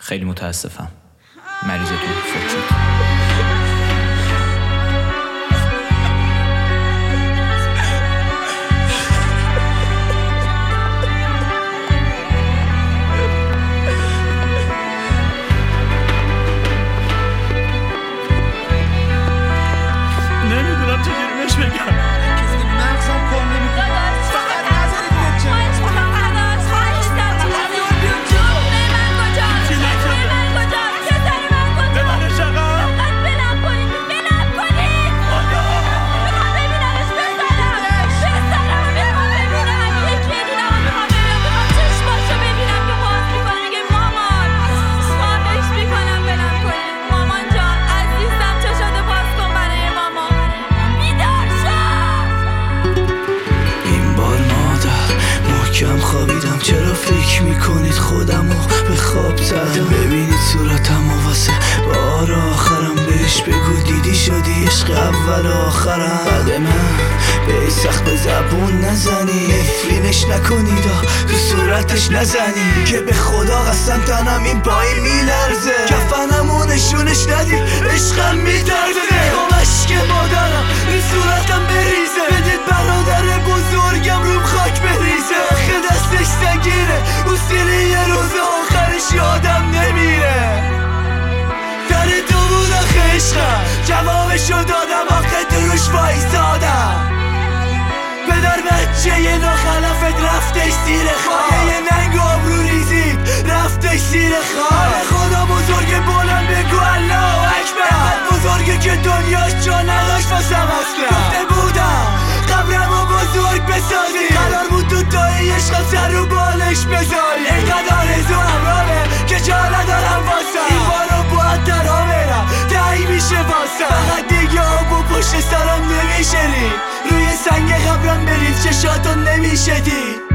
خیلی متاسفم مریضتون فوت شد. نمیدونم چجوری بهش بگم. مغزم کار نمیکنه. فقط نذارید بچه. ببرش آقا. کم خوابیدم چرا فکر میکنید خودمو به خواب زدم ببینید صورتمو واسه بار آخرم بهش بگو دیدی شدی عشق اول آخرم بعد من به سخت به زبون نزنی نفرینش نکنید تو صورتش نزنی که به خدا قسم تنم این پایی میلرزه کفنمو نشونش ندید عشقم میترزه اشک مادرم این صورتم بریزه بدید برادر بزرگم روم خاک بریزه آخه دستش سنگینه اصیلی یه روز آخرش یادم نمیره در تو بود آخه عشقم جوابشو دادم آخه دروش وایسادم پدر بچه یه ناخلفت رفتش زیر خواه یه ننگ آبرو ریزید رفتش زیر خواه خدا بزرگ بلند بگو الله اکبر اینقدر بزرگه که دنیاش جا نداشت واسم اصلا گفته بودم قبرمو بزرگ بسازی قرار بود تو تایی عشقم سر رو بالش بذاری اینقدر آرزو همراهه که جا ندارم واسم این بارو باید تنها برم تایی میشه واسم فقط دیگه آبو پشت سرم نمیشه رید روی سنگ قبرم برید چشاتو نمیشه دید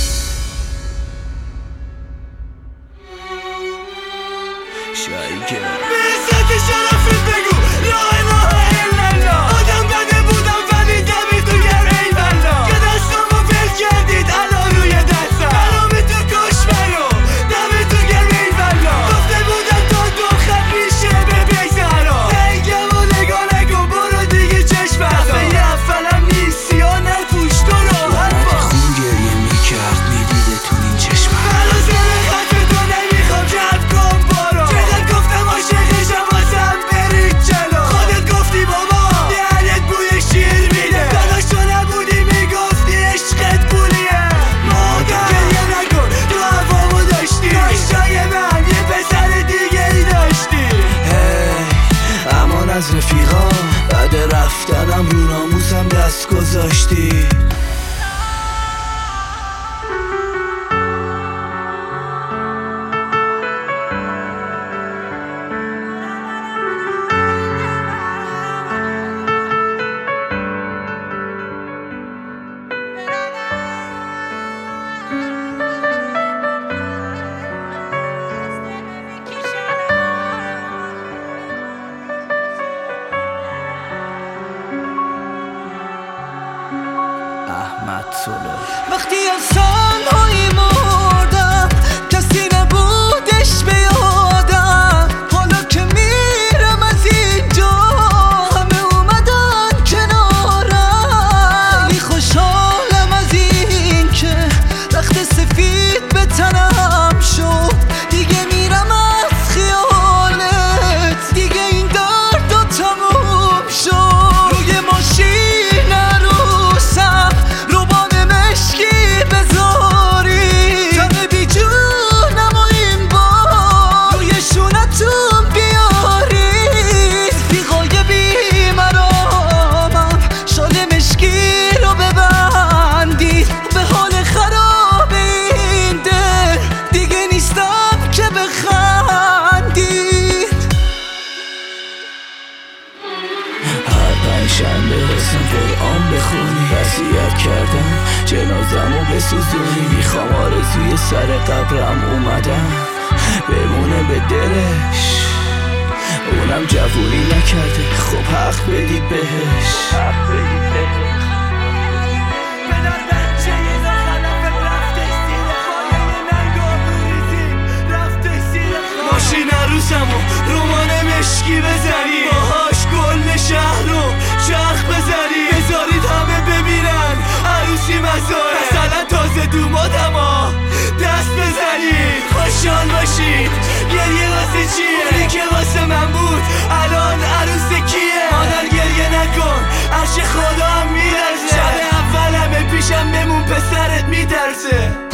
شایگه به شرفت بگو لا اله الا الله آدم بده بودم ولی دمی تو گره ای بلا که دستامو ول کردید الان روی دستم برام تو کش برو دمی تو گره ای بلا گفته بودم تا دو خط میشه به بیزارا نگم و نگاه نکن برو دیگه چشم بردار دفعه اولم نیستی یا نپوش تو راحت با خون گریه میکرد میدیده تو این چشم هنوز نمیخواد تو نمیخوام جب کن برو چقدر گفتم عاشقشم واسم برید جلو خودت گفتی بابا دهنت بوی شیر میده داداش تو نبودی میگفتی عشقت پولیه مادر گریه نکن تو هوامو داشتی داشتای من یه پسر دیگه ای داشتی امان از رفیقا بعد رفتنم رو ناموسم دست گذاشتی وقتی از تنهایی مردم کسی نبودش به یادم حالا که میرم از اینجا همه اومدن کنارم خیلی خوشحالم از این که رخت سفید به تنم شد دیگه میرم از خیالت دیگه این درد و تموم شد روی ماشین عروسم قرآن بخونی وصیت کردم جنازمو بسوزونی میخوام آرزوی سر قبرم اومدم بمونه به دلش اونم جوونی نکرده خب حق بدید بهش نته